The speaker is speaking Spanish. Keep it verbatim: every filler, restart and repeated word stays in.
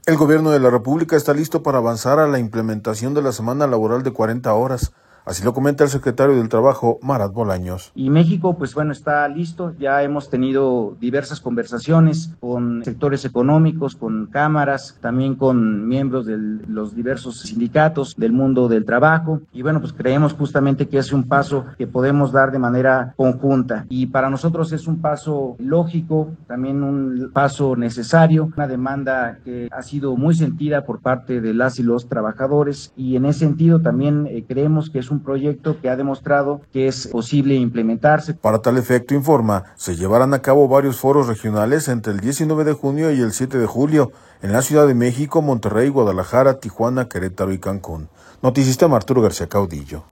El gobierno de la República está listo para avanzar a la implementación de la semana laboral de cuarenta horas. Así lo comenta el secretario del Trabajo, Marat Bolaños. Y México, pues bueno, está listo. Ya hemos tenido diversas conversaciones con sectores económicos, con cámaras, también con miembros de los diversos sindicatos del mundo del trabajo. Y bueno, pues creemos justamente que es un paso que podemos dar de manera conjunta. Y para nosotros es un paso lógico, también un paso necesario, una demanda que ha sido muy sentida por parte de las y los trabajadores. Y en ese sentido también eh, creemos que es un proyecto que ha demostrado que es posible implementarse. Para tal efecto, informa, se llevarán a cabo varios foros regionales entre el diecinueve de junio y el siete de julio en la Ciudad de México, Monterrey, Guadalajara, Tijuana, Querétaro y Cancún. Noticista Arturo García Caudillo.